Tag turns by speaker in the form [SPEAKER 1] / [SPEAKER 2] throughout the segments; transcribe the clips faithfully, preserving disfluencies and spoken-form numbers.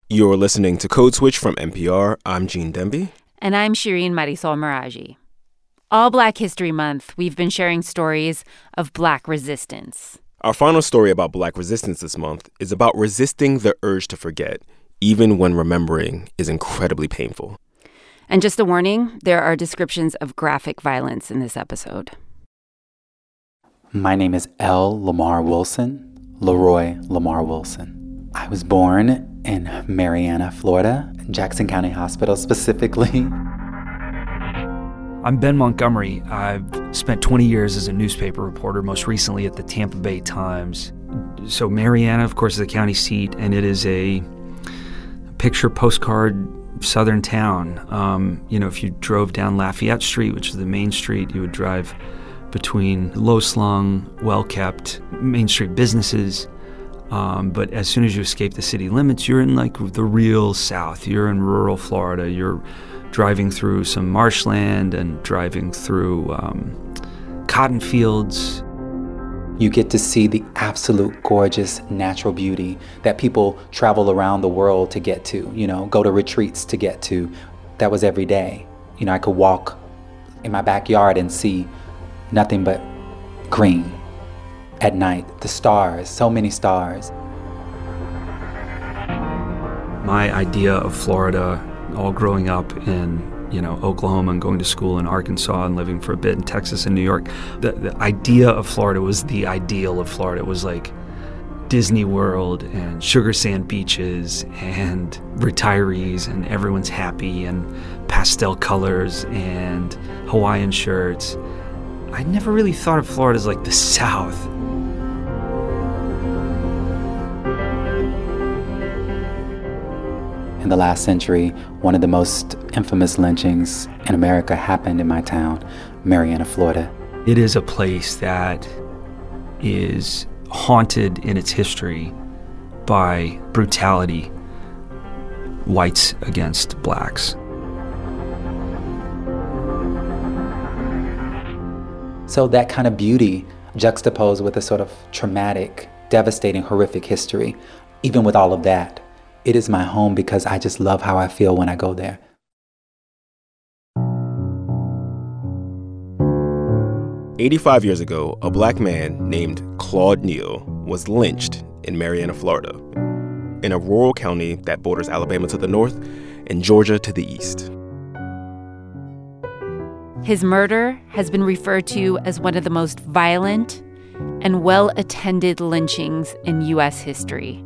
[SPEAKER 1] You're listening to Code Switch from N P R. I'm Gene Demby.
[SPEAKER 2] And I'm Shireen Marisol Meraji. All Black History Month, we've been sharing stories of Black resistance.
[SPEAKER 1] Our final story about Black resistance this month is about resisting the urge to forget, even when remembering is incredibly painful.
[SPEAKER 2] And just a warning, there are descriptions of graphic violence in this episode.
[SPEAKER 3] My name is L. Lamar Wilson, Leroy Lamar Wilson. I was born in Marianna, Florida, Jackson County Hospital specifically.
[SPEAKER 4] I'm Ben Montgomery. I've spent twenty years as a newspaper reporter, most recently at the Tampa Bay Times. So Marianna, of course, is the county seat, and it is a picture postcard southern town. Um, you know, if you drove down Lafayette Street, which is the main street, you would drive between low-slung, well-kept Main Street businesses. Um, but as soon as you escape the city limits, you're in, like, the real South. You're in rural Florida. You're driving through some marshland and driving through um, cotton fields.
[SPEAKER 3] You get to see the absolute gorgeous natural beauty that people travel around the world to get to, you know, go to retreats to get to. That was every day. You know, I could walk in my backyard and see nothing but green. At night, the stars, so many stars.
[SPEAKER 4] My idea of Florida, all growing up in, you know, Oklahoma and going to school in Arkansas and living for a bit in Texas and New York, the, the idea of Florida was the ideal of Florida. It was like Disney World and sugar sand beaches and retirees and everyone's happy and pastel colors and Hawaiian shirts. I never really thought of Florida as like the South.
[SPEAKER 3] In the last century, one of the most infamous lynchings in America happened in my town, Marianna, Florida.
[SPEAKER 4] It is a place that is haunted in its history by brutality, whites against blacks.
[SPEAKER 3] So that kind of beauty juxtaposed with a sort of traumatic, devastating, horrific history, even with all of that, it is my home because I just love how I feel when I go there.
[SPEAKER 1] eighty-five years ago, a Black man named Claude Neal was lynched in Marianna, Florida, in a rural county that borders Alabama to the north and Georgia to the east.
[SPEAKER 2] His murder has been referred to as one of the most violent and well-attended lynchings in U S history.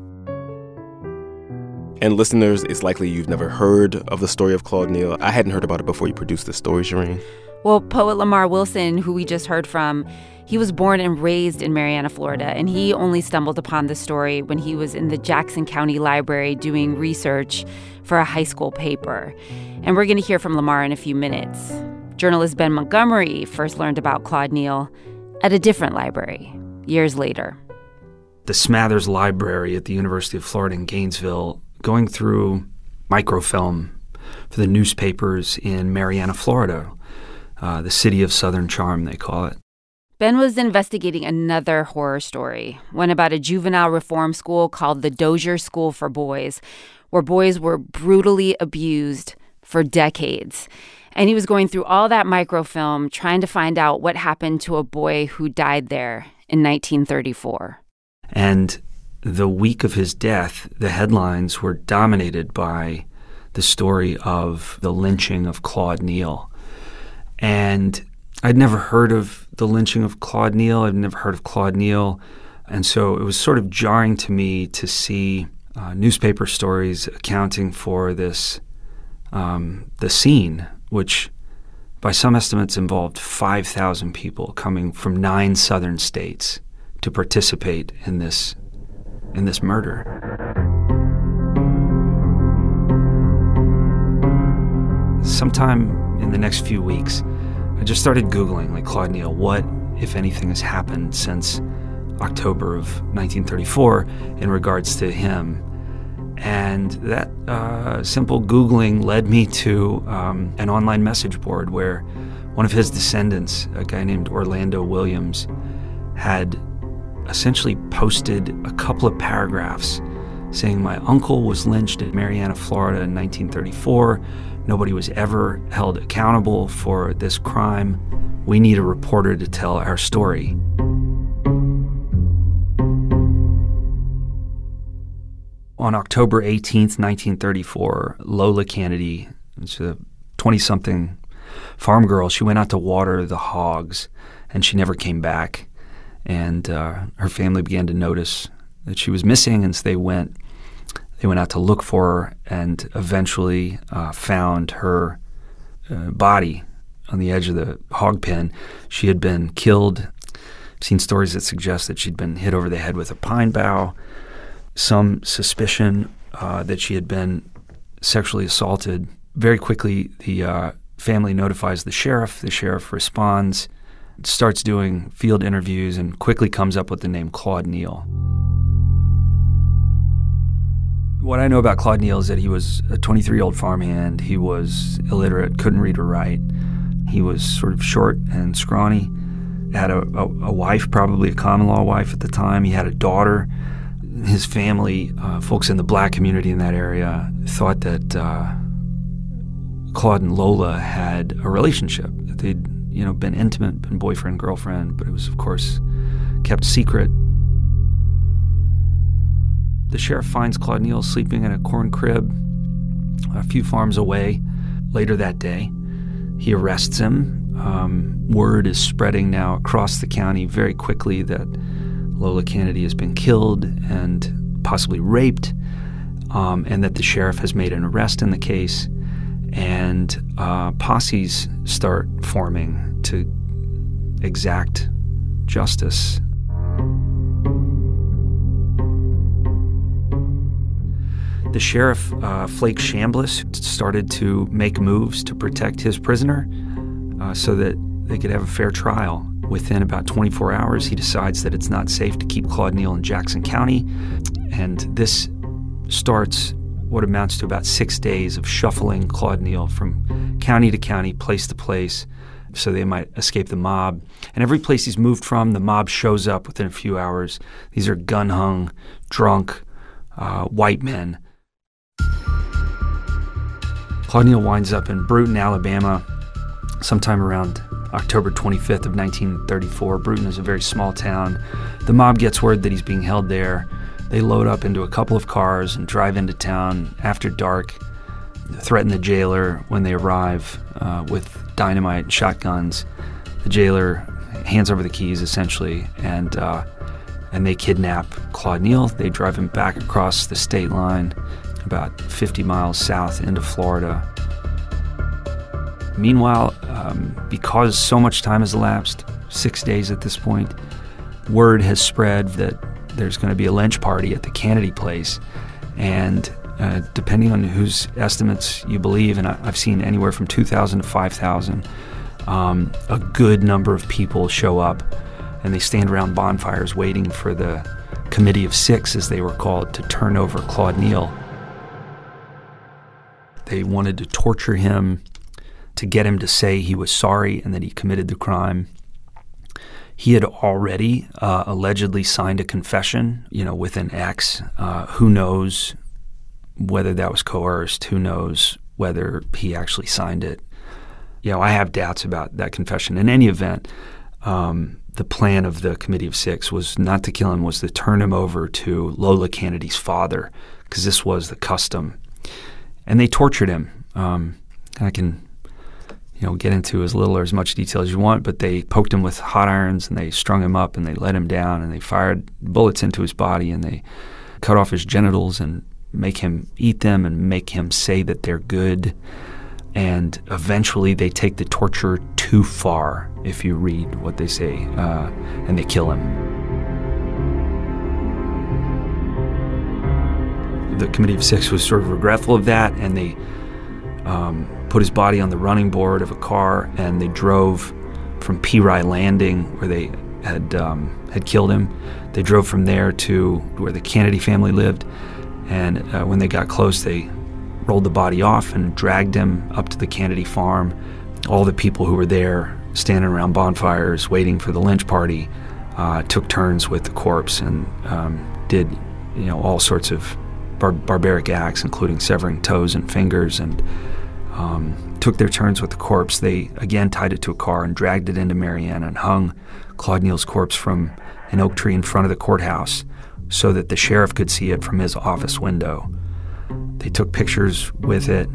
[SPEAKER 1] And listeners, it's likely you've never heard of the story of Claude Neal. I hadn't heard about it before you produced this story, Shireen.
[SPEAKER 2] Well, poet Lamar Wilson, who we just heard from, he was born and raised in Marianna, Florida, and he only stumbled upon the story when he was in the Jackson County Library doing research for a high school paper. And we're going to hear from Lamar in a few minutes. Journalist Ben Montgomery first learned about Claude Neal at a different library years later.
[SPEAKER 4] The Smathers Library at the University of Florida in Gainesville, going through microfilm for the newspapers in Marianna, Florida, uh, the city of Southern charm, they call it.
[SPEAKER 2] Ben was investigating another horror story, one about a juvenile reform school called the Dozier School for Boys, where boys were brutally abused for decades. And he was going through all that microfilm trying to find out what happened to a boy who died there in nineteen thirty-four.
[SPEAKER 4] And the week of his death, the headlines were dominated by the story of the lynching of Claude Neal. And I'd never heard of the lynching of Claude Neal. I'd never heard of Claude Neal. And so it was sort of jarring to me to see uh, newspaper stories accounting for this, um, the scene, which by some estimates involved five thousand people coming from nine southern states to participate in this in this murder. Sometime in the next few weeks, I just started Googling, like, Claude Neal, what, if anything, has happened since October of nineteen thirty-four in regards to him. And that uh, simple Googling led me to um, an online message board where one of his descendants, a guy named Orlando Williams, had essentially posted a couple of paragraphs saying, "My uncle was lynched in Marianna, Florida in nineteen thirty-four. Nobody was ever held accountable for this crime. We need a reporter to tell our story." On October eighteenth, nineteen thirty-four, Lola Kennedy, she's a twenty-something farm girl, she went out to water the hogs, and she never came back. And uh, her family began to notice that she was missing, and so they went they went out to look for her, and eventually uh, found her uh, body on the edge of the hog pen. She had been killed. I've seen stories that suggest that she'd been hit over the head with a pine bough. Some suspicion uh, that she had been sexually assaulted. Very quickly, the uh, family notifies the sheriff. The sheriff responds, starts doing field interviews, and quickly comes up with the name Claude Neal. What I know about Claude Neal is that he was a twenty-three-year-old farmhand. He was illiterate, couldn't read or write. He was sort of short and scrawny, had a, a, a wife, probably a common-law wife at the time. He had a daughter. His family, uh, folks in the black community in that area, thought that uh, Claude and Lola had a relationship, that they'd you know, been intimate, been boyfriend, girlfriend, but it was, of course, kept secret. The sheriff finds Claude Neal sleeping in a corn crib a few farms away later that day. He arrests him. Um, word is spreading now across the county very quickly that Lola Kennedy has been killed and possibly raped, um, and that the sheriff has made an arrest in the case. And uh, posses start forming to exact justice. The sheriff, uh, Flake Chambliss, started to make moves to protect his prisoner uh, so that they could have a fair trial. Within about twenty-four hours, he decides that it's not safe to keep Claude Neal in Jackson County, and this starts what amounts to about six days of shuffling Claude Neal from county to county, place to place, so they might escape the mob. And every place he's moved from, the mob shows up within a few hours. These are gun-hung, drunk, uh, white men. Claude Neal winds up in Brewton, Alabama, sometime around October twenty-fifth of nineteen thirty-four. Brewton is a very small town. The mob gets word that he's being held there. They load up into a couple of cars and drive into town after dark, threaten the jailer when they arrive uh, with dynamite and shotguns. The jailer hands over the keys, essentially, and uh, and they kidnap Claude Neal. They drive him back across the state line, about fifty miles south into Florida. Meanwhile, um, because so much time has elapsed, six days at this point, word has spread that there's going to be a lynch party at the Kennedy place. And uh, depending on whose estimates you believe, and I, I've seen anywhere from two thousand to five thousand, um, a good number of people show up, and they stand around bonfires waiting for the Committee of Six, as they were called, to turn over Claude Neal. They wanted to torture him, to get him to say he was sorry and that he committed the crime. He had already uh, allegedly signed a confession, you know, with an ex. Uh, who knows whether that was coerced? Who knows whether he actually signed it? You know, I have doubts about that confession. In any event, um, the plan of the Committee of Six was not to kill him, was to turn him over to Lola Kennedy's father, because this was the custom. And they tortured him. Um, I can... you know, get into as little or as much detail as you want, but they poked him with hot irons and they strung him up and they let him down and they fired bullets into his body and they cut off his genitals and make him eat them and make him say that they're good. And eventually they take the torture too far, if you read what they say, uh, and they kill him. The Committee of Six was sort of regretful of that, and they um, put his body on the running board of a car, and they drove from Peri Landing, where they had um, had killed him. They drove from there to where the Kennedy family lived, and uh, when they got close, they rolled the body off and dragged him up to the Kennedy farm. All the people who were there, standing around bonfires, waiting for the lynch party, uh, took turns with the corpse and um, did, you know, all sorts of bar- barbaric acts, including severing toes and fingers, and um, took their turns with the corpse. They again tied it to a car and dragged it into Marianna and hung Claude Neal's corpse from an oak tree in front of the courthouse so that the sheriff could see it from his office window. They took pictures with it.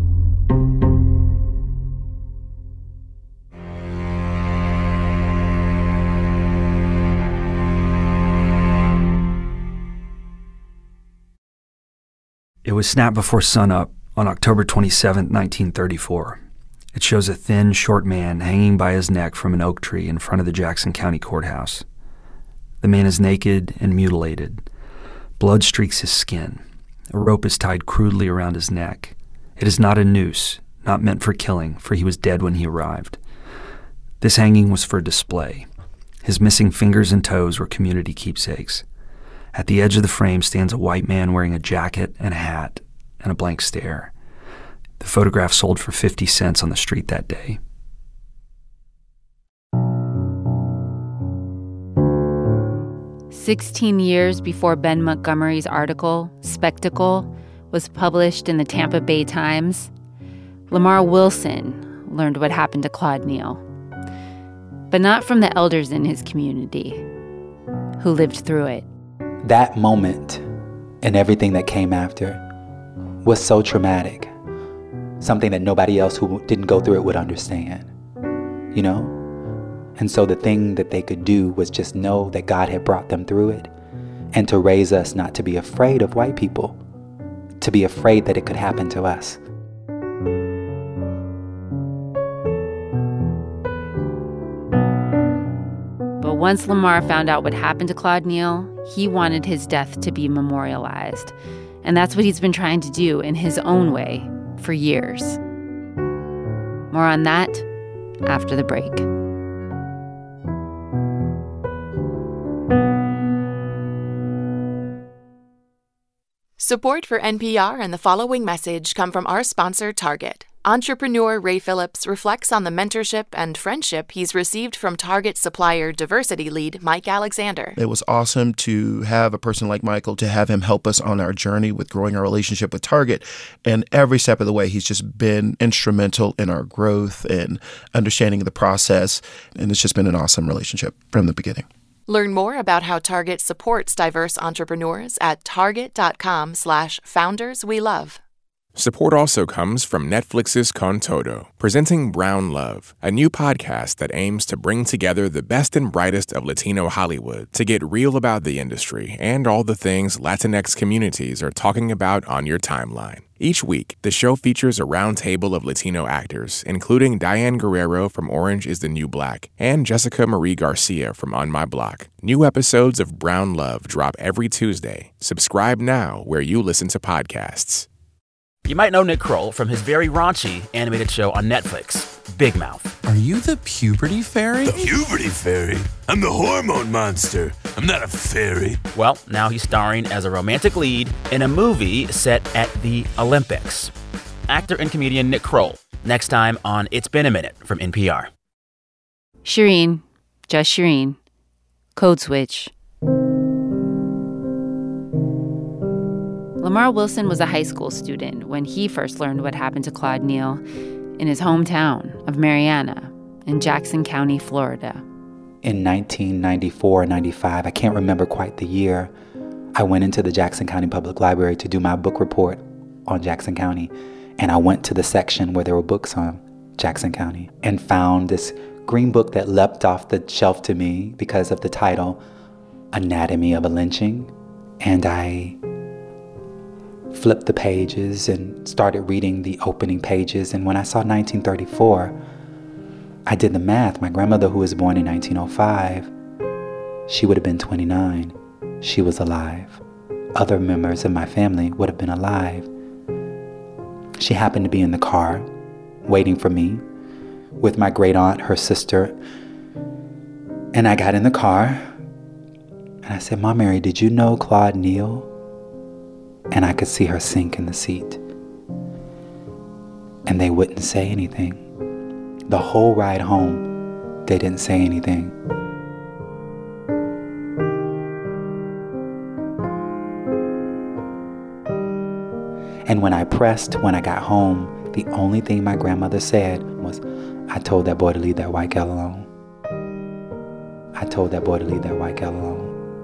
[SPEAKER 4] It was snapped before sunup on October twenty-seventh, nineteen thirty-four. It shows a thin, short man hanging by his neck from an oak tree in front of the Jackson County Courthouse. The man is naked and mutilated. Blood streaks his skin. A rope is tied crudely around his neck. It is not a noose, not meant for killing, for he was dead when he arrived. This hanging was for display. His missing fingers and toes were community keepsakes. At the edge of the frame stands a white man wearing a jacket and a hat and a blank stare. The photograph sold for fifty cents on the street that day.
[SPEAKER 2] Sixteen years before Ben Montgomery's article, Spectacle, was published in the Tampa Bay Times, Lamar Wilson learned what happened to Claude Neal. But not from the elders in his community, who lived through it.
[SPEAKER 3] That moment and everything that came after was so traumatic. Something that nobody else who didn't go through it would understand, you know? And so the thing that they could do was just know that God had brought them through it and to raise us not to be afraid of white people, to be afraid that it could happen to us.
[SPEAKER 2] But once Lamar found out what happened to Claude Neal, he wanted his death to be memorialized. And that's what he's been trying to do in his own way for years. More on that after the break.
[SPEAKER 5] Support for N P R and the following message come from our sponsor, Target. Entrepreneur Ray Phillips reflects on the mentorship and friendship he's received from Target supplier diversity lead Mike Alexander.
[SPEAKER 6] It was awesome to have a person like Michael, to have him help us on our journey with growing our relationship with Target. And every step of the way, he's just been instrumental in our growth and understanding the process. And it's just been an awesome relationship from the beginning.
[SPEAKER 5] Learn more about how Target supports diverse entrepreneurs at target.com slash founders we love.
[SPEAKER 7] Support also comes from Netflix's Con Todo, presenting Brown Love, a new podcast that aims to bring together the best and brightest of Latino Hollywood to get real about the industry and all the things Latinx communities are talking about on your timeline. Each week, the show features a roundtable of Latino actors, including Diane Guerrero from Orange is the New Black and Jessica Marie Garcia from On My Block. New episodes of Brown Love drop every Tuesday. Subscribe now where you listen to podcasts.
[SPEAKER 8] You might know Nick Kroll from his very raunchy animated show on Netflix, Big Mouth.
[SPEAKER 9] Are you the puberty fairy?
[SPEAKER 10] The puberty fairy? I'm the hormone monster. I'm not a fairy.
[SPEAKER 8] Well, now he's starring as a romantic lead in a movie set at the Olympics. Actor and comedian Nick Kroll, next time on It's Been a Minute from N P R.
[SPEAKER 2] Shireen, just Shireen. Code Switch. Lamar Wilson was a high school student when he first learned what happened to Claude Neal in his hometown of Marianna in Jackson County, Florida.
[SPEAKER 3] In nineteen ninety-four or ninety-five, I can't remember quite the year, I went into the Jackson County Public Library to do my book report on Jackson County. And I went to the section where there were books on Jackson County and found this green book that leapt off the shelf to me because of the title, Anatomy of a Lynching. And I flipped the pages and started reading the opening pages. And when I saw nineteen thirty-four, I did the math. My grandmother, who was born in nineteen oh five, she would have been twenty-nine. She was alive. Other members of my family would have been alive. She happened to be in the car waiting for me with my great aunt, her sister. And I got in the car and I said, "Mom Mary, did you know Claude Neal?" And I could see her sink in the seat. And they wouldn't say anything. The whole ride home, they didn't say anything. And when I pressed, when I got home, the only thing my grandmother said was, I told that boy to leave that white gal alone. I told that boy to leave that white gal alone.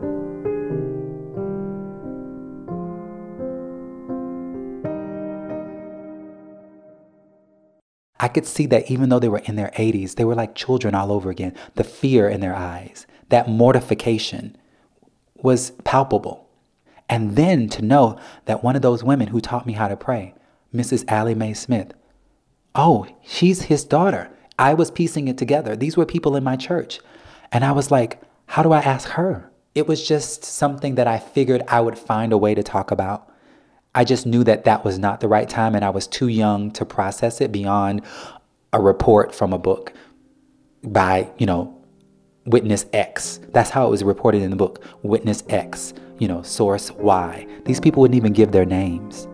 [SPEAKER 3] I could see that even though they were in their eighties, they were like children all over again. The fear in their eyes, that mortification was palpable. And then to know that one of those women who taught me how to pray, Missus Allie Mae Smith, oh, she's his daughter. I was piecing it together. These were people in my church. And I was like, how do I ask her? It was just something that I figured I would find a way to talk about. I just knew that that was not the right time, and I was too young to process it beyond a report from a book by, you know, Witness X. That's how it was reported in the book. Witness X, you know, source Y. These people wouldn't even give their names.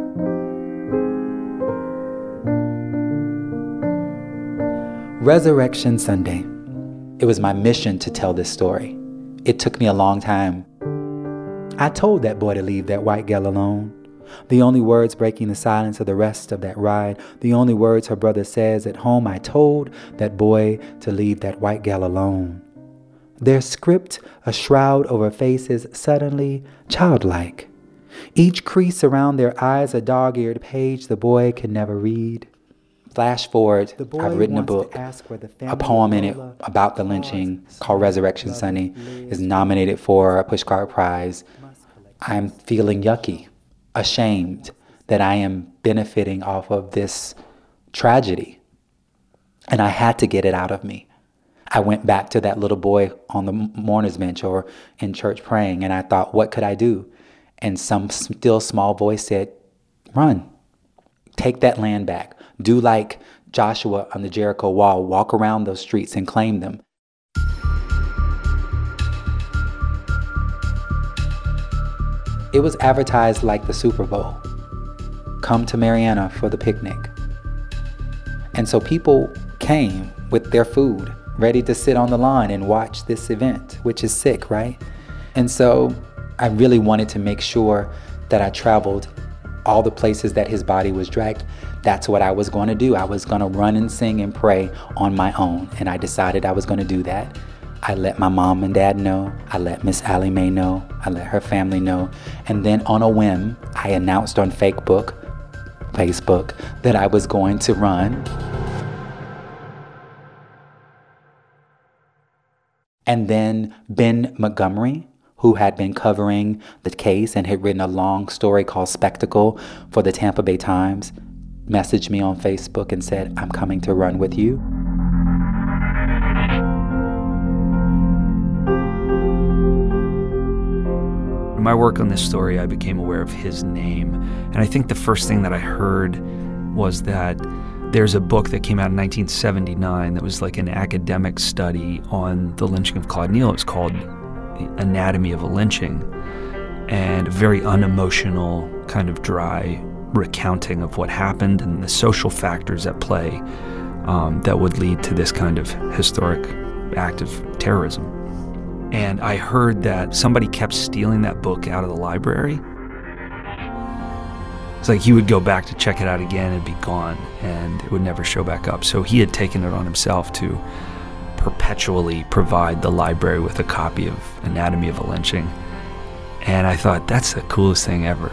[SPEAKER 3] Resurrection Sunday. It was my mission to tell this story. It took me a long time. I told that boy to leave that white gal alone. The only words breaking the silence of the rest of that ride, the only words her brother says at home, I told that boy to leave that white gal alone. Their script, a shroud over faces, suddenly childlike. Each crease around their eyes a dog-eared page the boy can never read. Flash forward, I've written a book, a poem in it about the lynching called Resurrection Sunday, is nominated for a Pushcart Prize. I'm feeling yucky, ashamed that I am benefiting off of this tragedy. And I had to get it out of me. I went back to that little boy on the mourner's bench or in church praying, and I thought, what could I do? And some still small voice said, run. Take that land back. Do like Joshua on the Jericho wall. Walk around those streets and claim them. It was advertised like the Super Bowl. Come to Marianna for the picnic. And so people came with their food, ready to sit on the lawn and watch this event, which is sick, right? And so I really wanted to make sure that I traveled all the places that his body was dragged. That's what I was going to do. I was going to run and sing and pray on my own. And I decided I was going to do that. I let my mom and dad know. I let Miss Allie Mae know. I let her family know. And then on a whim, I announced on Facebook, Facebook that I was going to run. And then Ben Montgomery, who had been covering the case and had written a long story called Spectacle for the Tampa Bay Times, messaged me on Facebook and said, I'm coming to run with you.
[SPEAKER 4] In my work on this story, I became aware of his name. And I think the first thing that I heard was that there's a book that came out in nineteen seventy-nine that was like an academic study on the lynching of Claude Neal. It was called The Anatomy of a Lynching, and a very unemotional, kind of dry recounting of what happened and the social factors at play um, that would lead to this kind of historic act of terrorism. And I heard that somebody kept stealing that book out of the library. It's like he would go back to check it out again and be gone, and it would never show back up. So he had taken it on himself to perpetually provide the library with a copy of Anatomy of a Lynching. And I thought, that's the coolest thing ever.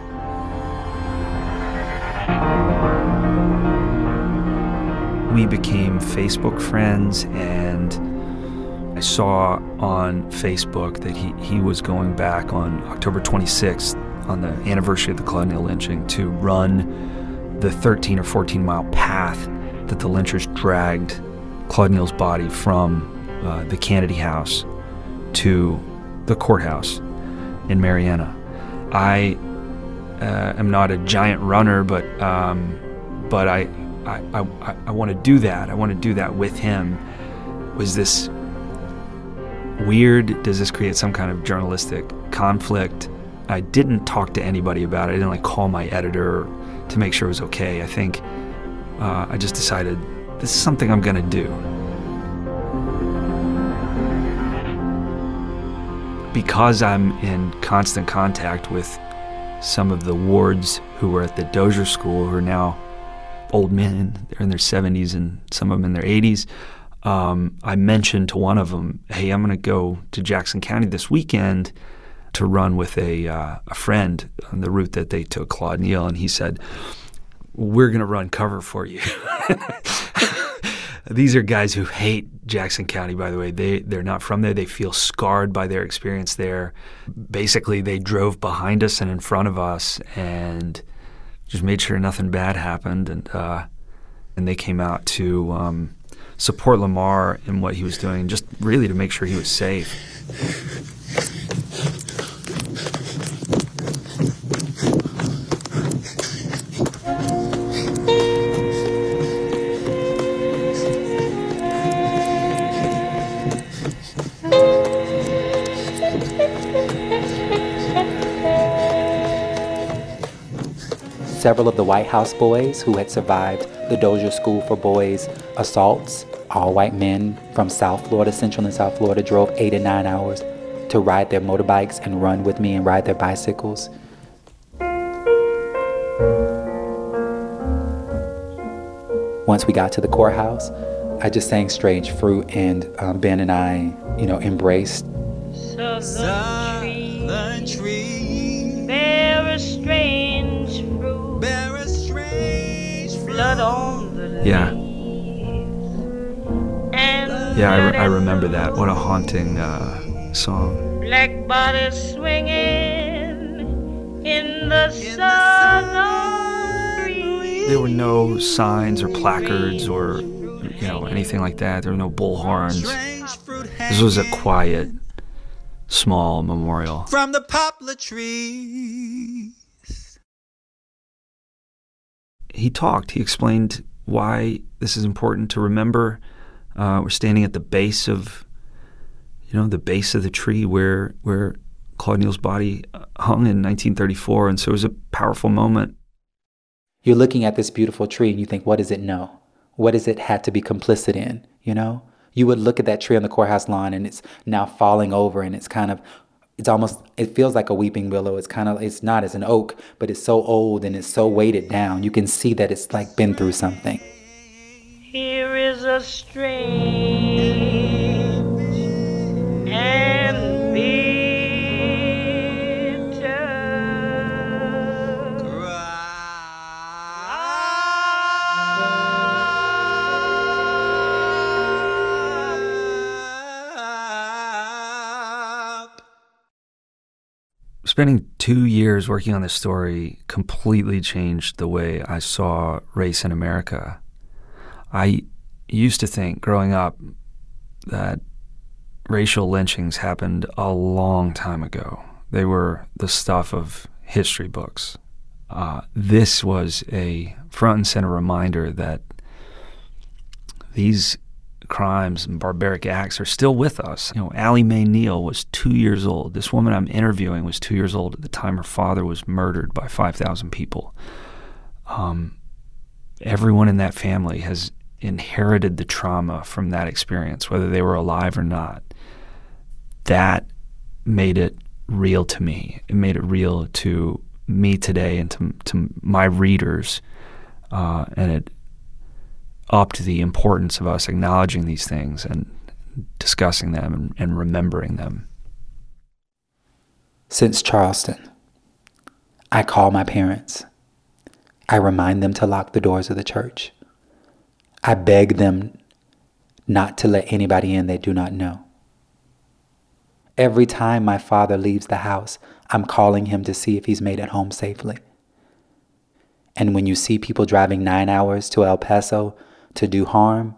[SPEAKER 4] We became Facebook friends, and I saw on Facebook that he, he was going back on October twenty-sixth, on the anniversary of the Claude Neal lynching, to run the thirteen or fourteen mile path that the lynchers dragged Claude Neal's body from uh, the Kennedy house to the courthouse in Marianna. I uh, am not a giant runner, but um, but I I, I, I want to do that. I want to do that with him. Was this weird? Does this create some kind of journalistic conflict? I didn't talk to anybody about it. I didn't like call my editor to make sure it was okay. I think uh, I just decided this is something I'm going to do. Because I'm in constant contact with some of the ward's who were at the Dozier School, who are now old men. They're in their seventies and some of them in their eighties. Um, I mentioned to one of them, hey, I'm going to go to Jackson County this weekend to run with a uh, a friend on the route that they took, Claude Neal, and he said, we're going to run cover for you. These are guys who hate Jackson County, by the way. They, they're not from there. They feel scarred by their experience there. Basically, they drove behind us and in front of us and just made sure nothing bad happened. And uh, and they came out to um, support Lamar in what he was doing, just really to make sure he was safe.
[SPEAKER 3] Several of the White House boys who had survived the Dozier School for Boys assaults, all white men from South Florida, Central and South Florida, drove eight and nine hours to ride their motorbikes and run with me and ride their bicycles. Once we got to the courthouse, I just sang Strange Fruit, and um, Ben and I, you know, embraced.
[SPEAKER 11] Southern tree, bear a strange fruit, bear a strange fruit, blood on the leaves.
[SPEAKER 4] Yeah. Yeah, I, re- I remember that. What a haunting uh, song.
[SPEAKER 11] Black bodies swinging in the southern breeze.
[SPEAKER 4] There were no signs or placards or, you know, anything like that. There were no bullhorns. This was a quiet, small memorial.
[SPEAKER 11] From the poplar trees.
[SPEAKER 4] He talked. He explained why this is important to remember. Uh, we're standing at the base of, you know, the base of the tree where where Claude Neal's body hung in nineteen thirty-four, and so it was a powerful moment.
[SPEAKER 3] You're looking at this beautiful tree and you think, what does it know? What does it had to be complicit in, you know? You would look at that tree on the courthouse lawn and it's now falling over, and it's kind of, it's almost, it feels like a weeping willow. It's kind of, it's not, it's an oak, but it's so old and it's so weighted down. You can see that it's like been through something.
[SPEAKER 11] Here is a strange and bitter crop.
[SPEAKER 4] Spending two years working on this story completely changed the way I saw race in America. I used to think growing up that racial lynchings happened a long time ago. They were the stuff of history books. Uh, this was a front and center reminder that these crimes and barbaric acts are still with us. You know, Allie Mae Neal was two years old. This woman I'm interviewing was two years old at the time her father was murdered by five thousand people. Um, everyone in that family has inherited the trauma from that experience, whether they were alive or not. That made it real to me. It made it real to me today and to, to my readers, uh, and it upped the importance of us acknowledging these things and discussing them and, and remembering them.
[SPEAKER 3] Since Charleston, I call my parents. I remind them to lock the doors of the church. I beg them not to let anybody in they do not know. Every time my father leaves the house, I'm calling him to see if he's made it home safely. And when you see people driving nine hours to El Paso to do harm,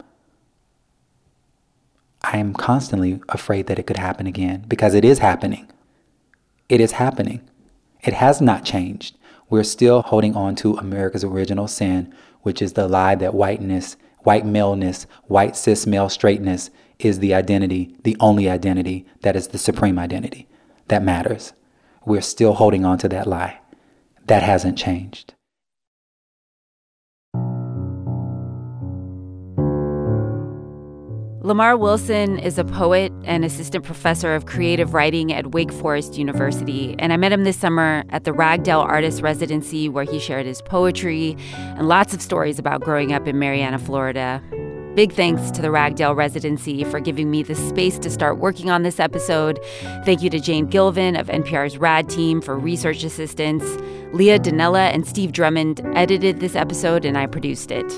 [SPEAKER 3] I am constantly afraid that it could happen again, because it is happening. It is happening. It has not changed. We're still holding on to America's original sin, which is the lie that whiteness, white maleness, white cis male straightness is the identity, the only identity that is the supreme identity that matters. We're still holding on to that lie. That hasn't changed.
[SPEAKER 2] Lamar Wilson is a poet and assistant professor of creative writing at Wake Forest University, and I met him this summer at the Ragdale Artist Residency, where he shared his poetry and lots of stories about growing up in Marianna, Florida. Big thanks to the Ragdale Residency for giving me the space to start working on this episode. Thank you to Jane Gilvin of N P R's RAD team for research assistance. Leah Donnella and Steve Drummond edited this episode, and I produced it.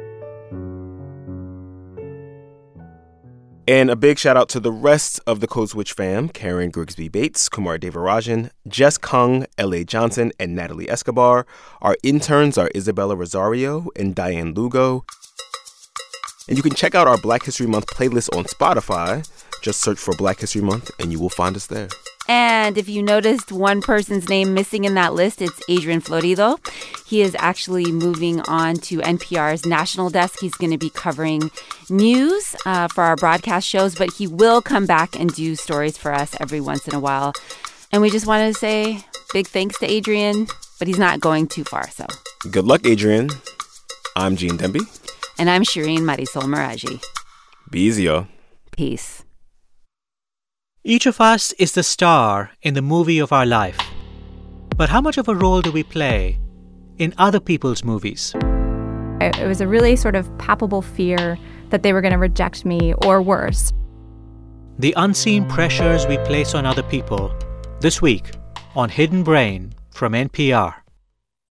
[SPEAKER 1] And a big shout out to the rest of the Code Switch fam: Karen Grigsby Bates, Kumar Devarajan, Jess Kung, L A Johnson, and Natalie Escobar. Our interns are Isabella Rosario and Diane Lugo. And you can check out our Black History Month playlist on Spotify. Just search for Black History Month and you will find us there.
[SPEAKER 2] And if you noticed one person's name missing in that list, it's Adrian Florido. He is actually moving on to N P R's national desk. He's going to be covering news uh, for our broadcast shows, but he will come back and do stories for us every once in a while. And we just wanted to say big thanks to Adrian, but he's not going too far, so.
[SPEAKER 1] Good luck, Adrian. I'm Gene Demby.
[SPEAKER 2] And I'm Shireen Marisol Meraji.
[SPEAKER 1] Be easy, y'all.
[SPEAKER 2] Peace.
[SPEAKER 12] Each of us is the star in the movie of our life. But how much of a role do we play in other people's movies?
[SPEAKER 13] It was a really sort of palpable fear that they were going to reject me or worse.
[SPEAKER 12] The unseen pressures we place on other people. This week on Hidden Brain from N P R.